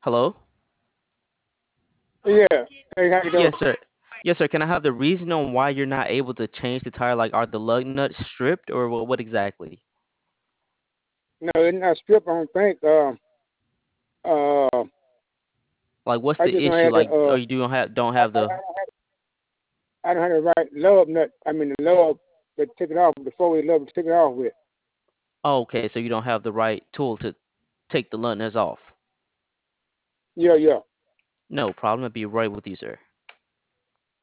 Hello? Yeah. Hey, how you doing? Yes, sir. Yes, sir. Can I have the reason on why you're not able to change the tire? Like, are the lug nuts stripped or what exactly? No, it's not strip. I don't think. Uh, Like, what's I the just don't issue? have the. Like, or you don't have the. I don't have the right love nut. I mean the love that took it off before we love to take it off with. Oh, okay, so you don't have the right tool to take the lug nuts off. Yeah, yeah. No problem. I'll be right with you, sir.